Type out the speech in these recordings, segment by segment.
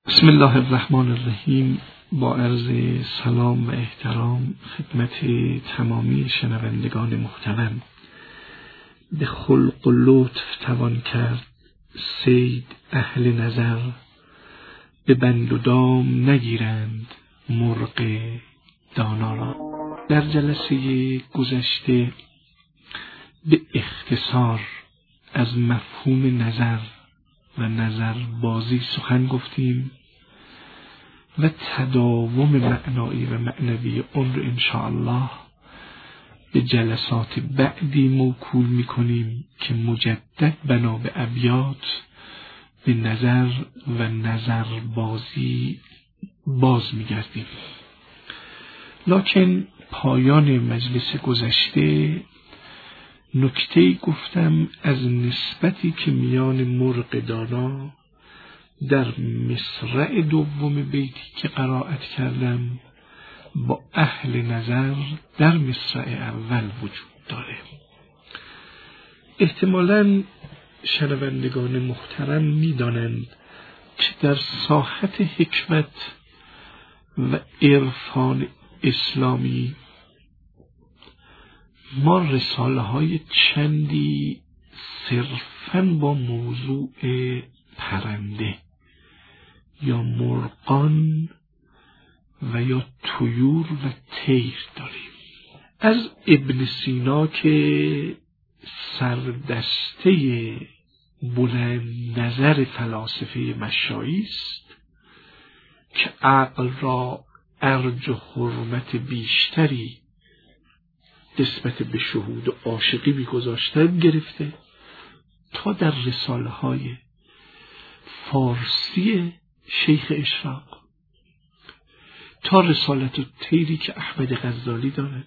بسم الله الرحمن الرحیم. با عرض سلام و احترام خدمت تمامی شنوندگان محترم، به خلق و لطف توان کرد صید اهل نظر، به بند و دام نگیرند مرغ دانا را. در جلسه گذشته به اختصار از مفهوم نظر و نظر بازی سخن گفتیم و تداوم معنایی و معنوی اون رو انشاءالله به جلسات بعدی موکول میکنیم که مجدد بنا به ابیات به نظر و نظر بازی باز میگردیم. لکن پایان مجلس گذشته نکته‌ای گفتم از نسبتی که میان مرغ دانا در مصرع دوم بیتی که قرائت کردم با اهل نظر در مصرع اول وجود داره. احتمالاً شنوندگان محترم میدانند که در ساحت حکمت و عرفان اسلامی ما رساله های چندی صرفاً با موضوع پرنده یا مرغان و یا طیور و طیر داریم. از ابن سینا که سردسته بلند نظر فلاسفه مشایی است که عقل را ارج و حرمت بیشتری نسبت به شهود و عاشقی می‌گذاشتن گرفته تا در رساله های فارسی شیخ اشراق، تا رسالت الطیری که احمد غزالی دارد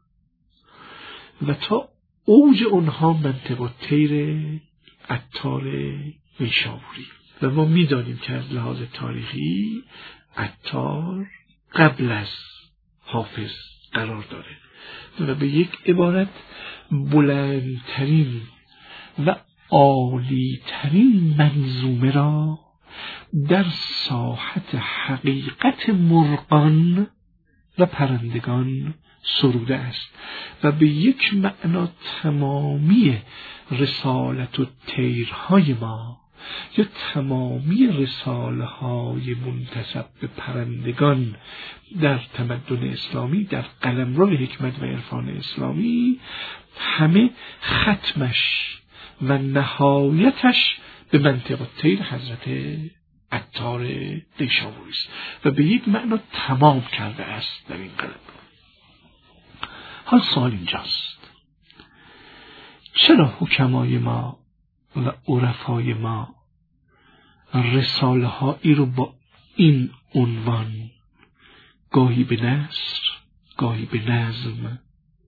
و تا اوج اونها منطق الطیر عطار نیشابوری. و ما میدانیم که از لحاظ تاریخی عطار قبل از حافظ قرار داره و به یک عبارت بلندترین و عالیترین منظومه را در ساحت حقیقت مرغان و پرندگان سروده است و به یک معنا تمامی رسالت و طیرهای ما یا تمامی رساله های منتسب به پرندگان در تمدن اسلامی، در قلمرو حکمت و عرفان اسلامی، همه ختمش و نهایتش به منطق الطیر حضرت عطار نیشابوری است و به یک معنا تمام کرده است در این قلمرو. حال سوال اینجاست: چرا حکمای ما و عرفای ما رساله هایی رو با این عنوان گاهی به نثر گاهی به نظم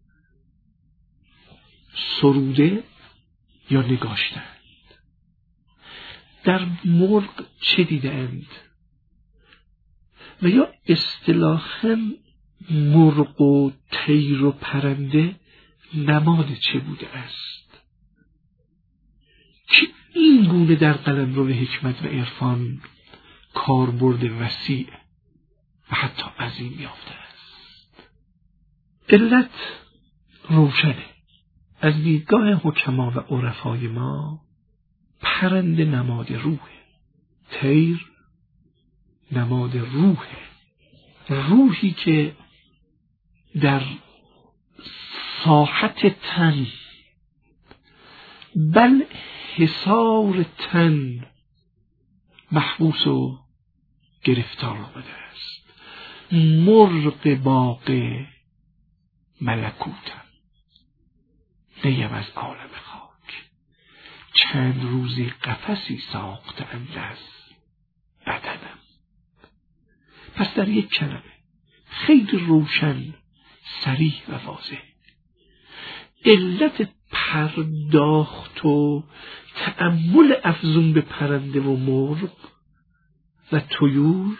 سروده یا نگاشتند؟ در مرغ چه دیدند؟ و یا اصطلاحاً مرغ و طیر و پرنده نماد چه بوده است که این گونه در قلمرو حکمت و عرفان کاربرد وسیع و حتی عظیم یافته است؟ علت روشنه. از دیدگاه حکما و عرفای ما پرنده نماد روح، طیر نماد روح، روحی که در ساحت تن بل حصار تن محبوس و گرفتار آمده است. مرغ باغ ملکوتم، نیم از عالم خاک، چند روزی قفسی ساختند از بدنم. پس در یک کلمه خیلی روشن، صریح و واضح، علت پرداخت و تأمل افزون به پرنده و مرغ و طیور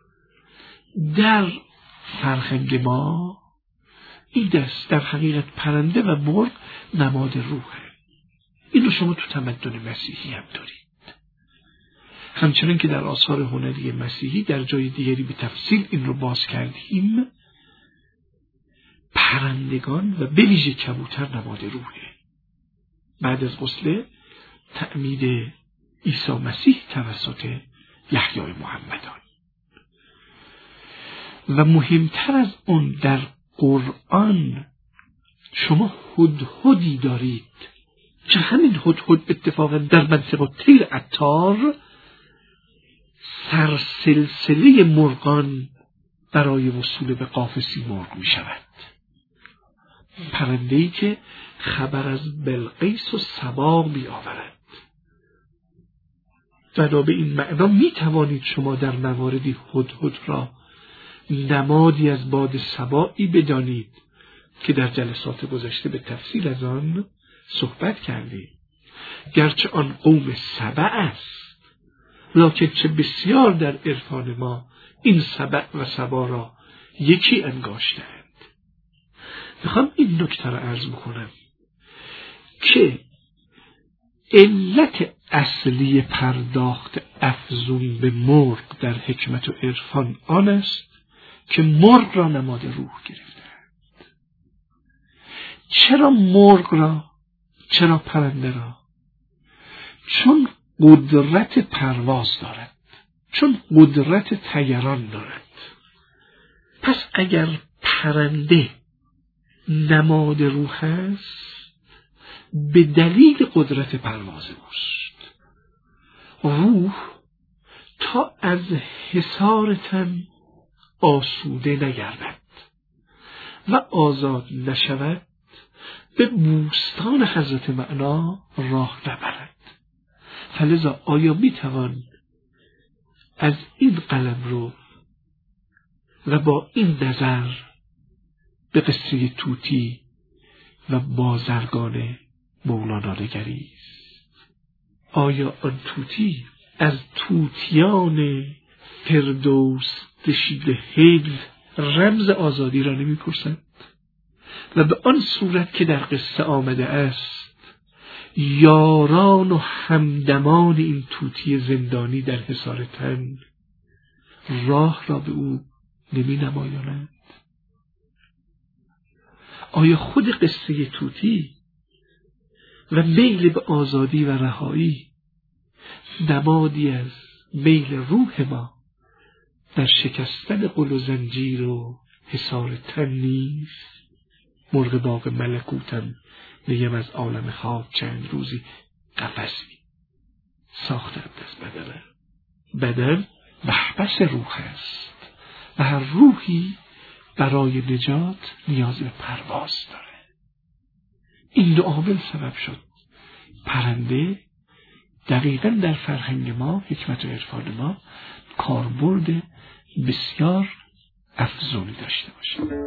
در فرهنگ ما این دست در حقیقت پرنده و مرغ نماد روحه. این رو شما تو تمدن مسیحی هم دارید. همچنان که در آثار هنری مسیحی در جای دیگری به تفصیل این رو باز کردیم، پرندگان و به ویژه کبوتر نماد روحه. بعد از غسل تعمید عیسی مسیح توسط یحیی محمدان. و مهمتر از اون در قرآن شما هدهدی دارید که همین هدهد اتفاقا در منطقه طیر عطار سرسلسله مرغان برای وصول به قافسی مرغ می شود. پرنده‌ای که خبر از بلقیس و سبا می آورد. بنا به این معنا می توانید شما در مواردی هدهد را نمادی از باد سبایی بدانید که در جلسات گذشته به تفصیل از آن صحبت کردیم. گرچه آن قوم سبع است، لکن چه بسیار در عرفان ما این سبع و سبا را یکی انگاشتند. میخوام این نکته را عرض بکنم که علت اصلی پرداخت افزون به مرغ در حکمت و عرفان آن است که مرغ را نماد روح گرفتند. چرا مرغ را؟ چرا پرنده را؟ چون قدرت پرواز دارد، چون قدرت طیران دارد. پس اگر پرنده نماد روح است، به دلیل قدرت پرواز اوست. روح تا از حصار تن آسوده نگردد و آزاد نشود، به بوستان حضرت معنا راه نبرد. فلذا آیا میتوان از این قلمرو و با این نظر به قصه طوطی و بازرگان مولانا نگریست؟ آیا آن طوطی از طوطیان فردوس نشین هیل رمز آزادی را نمی‌پرسند؟ و به آن صورت که در قصه آمده است، یاران و همدمان این طوطی زندانی در حصار تن راه را به او نمی نمایانند؟ آیا خود قصه طوطی و میل به آزادی و رهایی نمادی از میل روح ما در شکستن قل و زنجیر و حصار تن نیست؟ مرغ باغ ملکوتم نیم از عالم خواب چند روزی قفسی ساختند از بدنم. بدن محبس روح است و هر روحی برای نجات نیاز به پرواز داره. این دو عامل سبب شد پرنده دقیقاً در فرهنگ ما، حکمت و عرفان ما، کاربرد بسیار افزونی داشته باشه.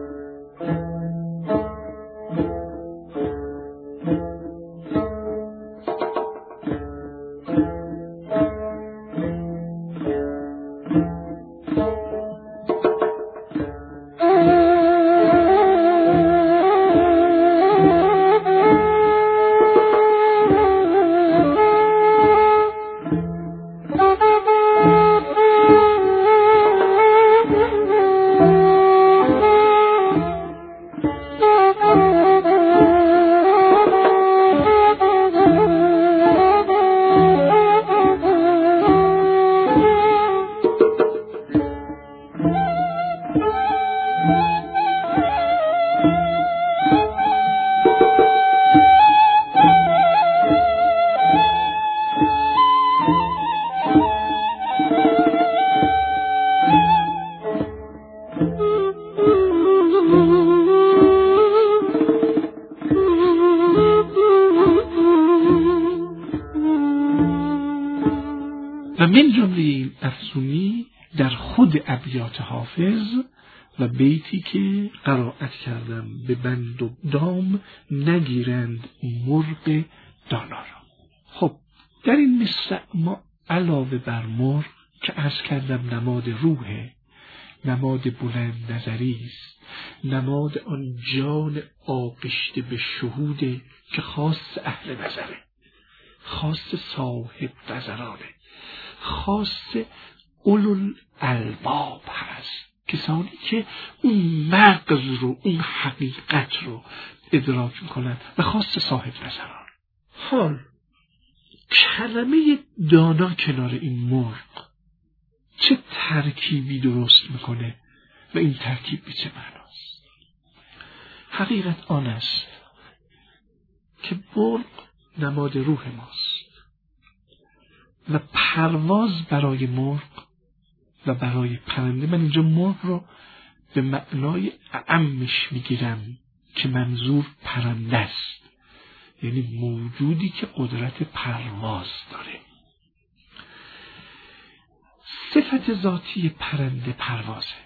من جمله این افزونی در خود ابیات حافظ و بیتی که قرائت کردم به بند و دام نگیرند مرغ دانا را. خب در این مصرع ما علاوه بر مرغ که عرض کردم نماد روحه، نماد بلند نظری است، نماد آن جان آغشته به شهوده که خاص اهل نظره، خاص صاحب نظرانه، خاص اولوالالباب هست، کسانی که اون مغز رو، اون حقیقت رو ادراک میکنن و خاص صاحب نظران. حال کلمه دانا کنار این مرغ چه ترکیبی درست میکنه و این ترکیب به چه معناست؟ حقیقت آن است که مرغ نماد روح ماست و پرواز برای مرغ و برای پرنده، من اینجا مرغ رو به معنای اعمش میگیرم که منظور پرنده است، یعنی موجودی که قدرت پرواز داره. صفت ذاتی پرنده پروازه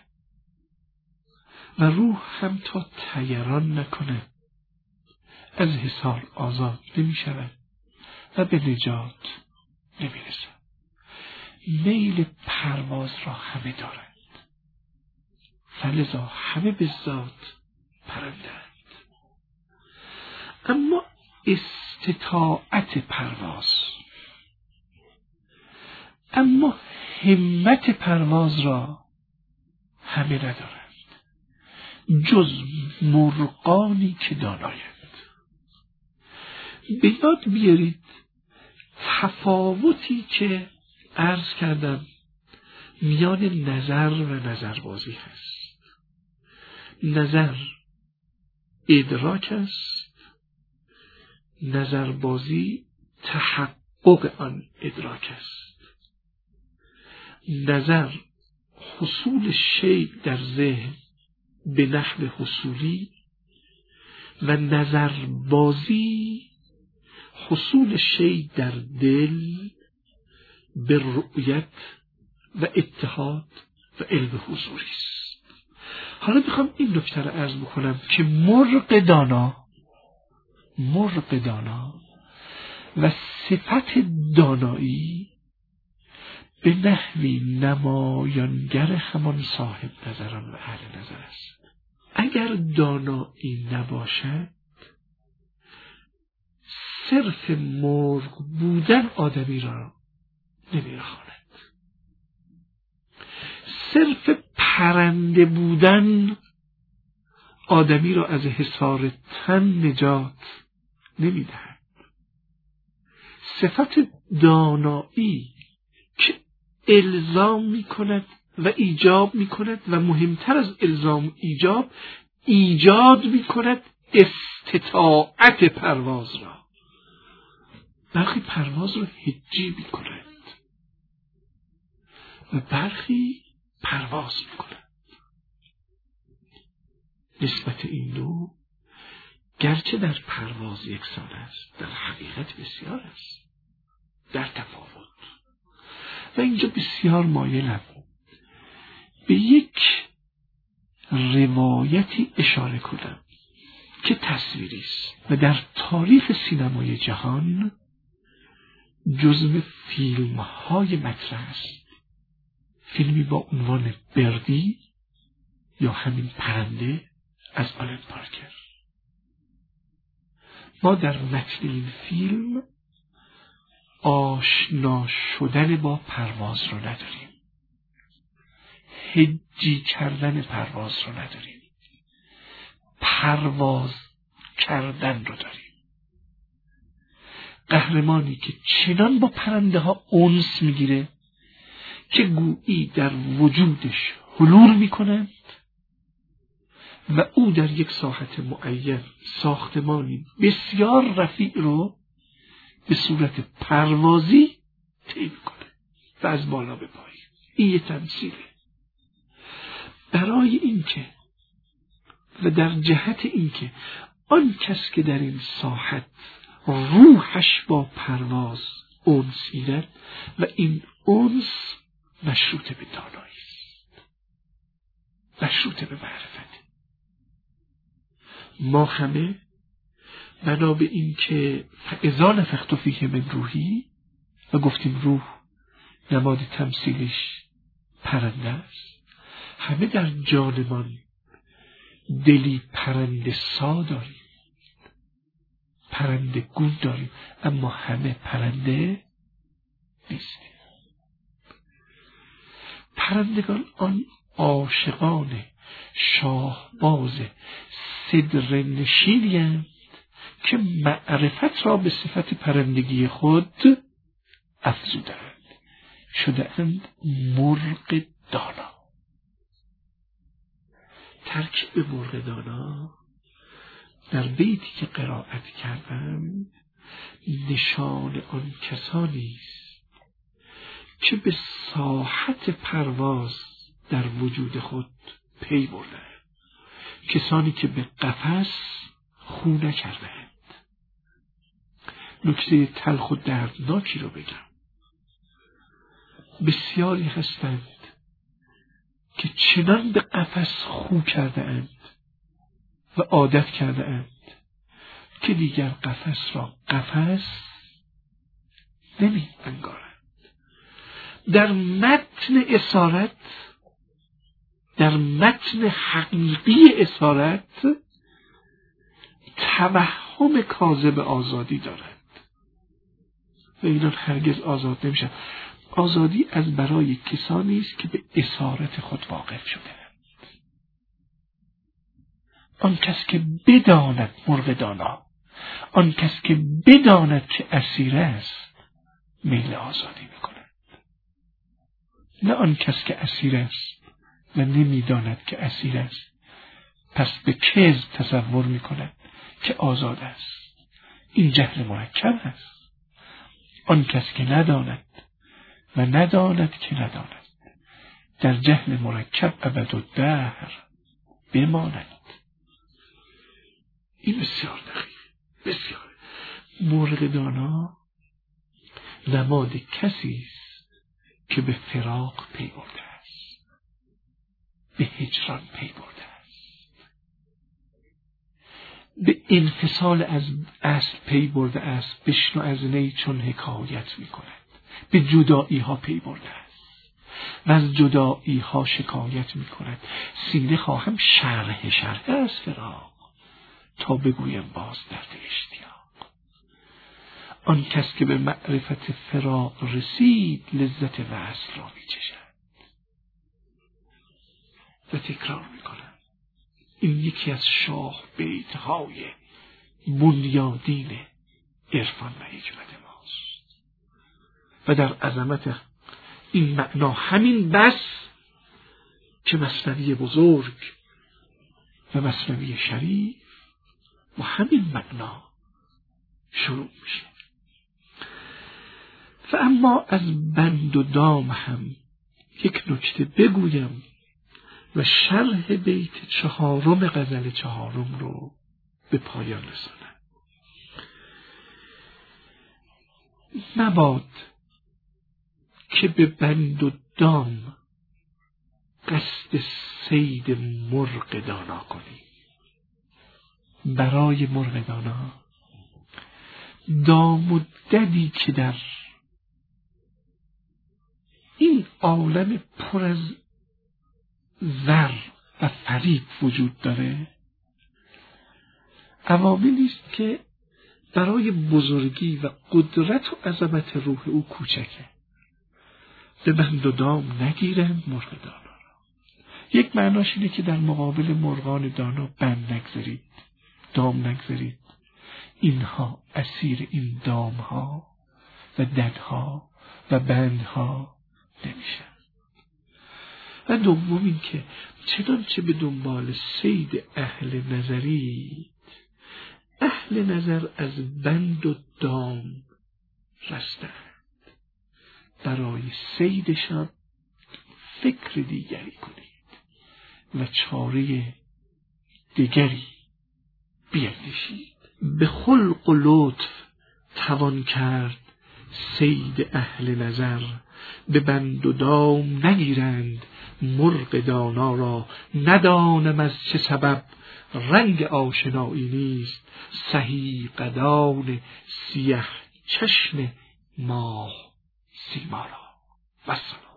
و روح هم تا طیران نکنه از حصار آزاد نمی شود و به نجات نمی رسد. میل پرواز را همه دارند، فلذا همه به ذات پرندند. اما استطاعت پرواز، اما همت پرواز را همه ندارند جز مرغانی که دانایند. به یاد بیارید تفاوتی که عرض کردم میان نظر و نظربازی هست. نظر ادراک است، نظربازی تحقق آن ادراک است. نظر حصول شیء در ذهن به نحو حصولی و نظربازی حصول شیء در دل به رؤیت و اتحاد و علم حضوری است. حالا میخوام این نکته رو عرض بکنم که مرغ دانا و صفت دانایی به نحوی نمایانگر همان صاحب نظران و اهل نظر است. اگر دانایی نباشد صرف مرغ بودن آدمی را نمیرهاند، صرف پرنده بودن آدمی را از حصار تن نجات نمیدهد. صفت دانایی که الزام میکند و ایجاب میکند و مهمتر از الزام ایجاب ایجاد میکند استطاعت پرواز را. برخی پرواز را هجی میکنند و برخی پرواز میکنند. نسبت این دو گرچه در پرواز یکسان است، در حقیقت بسیار است در تفاوت. و اینجا بسیار مایلم به یک روایتی اشاره کنم که تصویری است و در تاریخ سینمای جهان جزو فیلم‌های مطرح است. فیلمی با عنوان بردی یا همین پرنده از آلن پارکر. ما در متن این فیلم آشنا شدن با پرواز رو نداریم، هجی کردن پرواز رو نداریم، پرواز کردن رو داریم. قهرمانی که چنان با پرنده ها انس میگیره که گویی در وجودش حلول میکنند و او در یک ساحت معین ساختمانی بسیار رفیع رو به صورت پروازی طی میکنه و از بالا به پایین. این یه تمثیله برای اینکه و در جهت اینکه آن کس که در این ساحت روحش با پرواز انس گیرد و این انس مشروط به دانایی است، مشروط به معرفت. ما همه بنا به این که فاذا نفخت فیه من روحی و گفتیم روح نماد تمثیلش پرنده است، همه در جانمان دلی پرنده سا داریم، پرنده گون داریم، اما همه پرنده نیستیم. پرندگان آن عاشقان شاهباز صدر نشینی‌اند که معرفت را به صفت پرندگی خود افزودند، شده‌اند مرغ دانا. ترکیب مرغ دانا در بیتی که قرائت کردم نشان آن کسانی است که به ساحت پرواز در وجود خود پی بردند، کسانی که به قفس خو نکردند. نکته تلخ و دردناکی رو بگم، بسیاری هستند که چنان به قفس خو کرده اند و عادت کرده اند که دیگر قفس را قفس نمی انگارند. در متن اسارت، در متن حقیقی اسارت توهم کاذب آزادی دارند و اینا هرگز آزاد نمیشن. آزادی از برای کسانی است که به اسارت خود واقف شده. آن کس که بداند مرغ دانا، آن کس که بداند که اسیر است، میل آزادی میکند. نه آن کس که اسیر است و نمیداند که اسیر است، پس به کذب تصور میکند که آزاد است. این جهل مرکب است. آن کس که نداند و نداند که نداند، در جهل مرکب ابدالدهر بماند. این بسیار دقیق، بسیار. مرغ دانا نماد کسی است که به فراق پی برده است، به هجران پی برده است، به انفصال از اصل پی برده است. بشنو از نی چون حکایت می کند. به جدایی ها پی برده است و از جدایی ها شکایت می کند. سینه خواهم شرح از فراق تا بگویم باز درد اشتیاق. آن کس که به معرفت فراق رسید لذت وصل را می چشد. و تکرار می کنم، این یکی از شاه بیت های بنیادین عرفان و حکمت ماست و در عظمت این معنا همین بس که مثنوی بزرگ و مثنوی شریف و همین معنا شروع میشه. و اما از بند و دام هم یک نکته بگویم و شرح بیت 4 غزل 4 رو به پایان رسانم. مباد که به بند و دام قصد صید مرغ دانا کنی. برای مرغ دانا دام و ددی که در این عالم پر از زر و فریب وجود داره، عواملی است که برای بزرگی و قدرت و عظمت روح او کوچکه. به بند و دام نگیرند مرغ دانا را. یک معناش اینه که در مقابل مرغان دانا بند نگذارید، دام نگذارید. اینها اسیر این دامها و ددها و بندها نمیشن. و دوم این که چنانچه به دنبال صید اهل نظرید، اهل نظر از بند و دام رستند. برای صیدشان فکر دیگری کنید و چاره دیگری بیندیشید. به خلق و لطف توان کرد صید اهل نظر، به بند و دام نگیرند مرغ دانا را. ندانم از چه سبب رنگ آشنایی نیست، سهی قدان سیه چشم ماه سیما را. والسلام.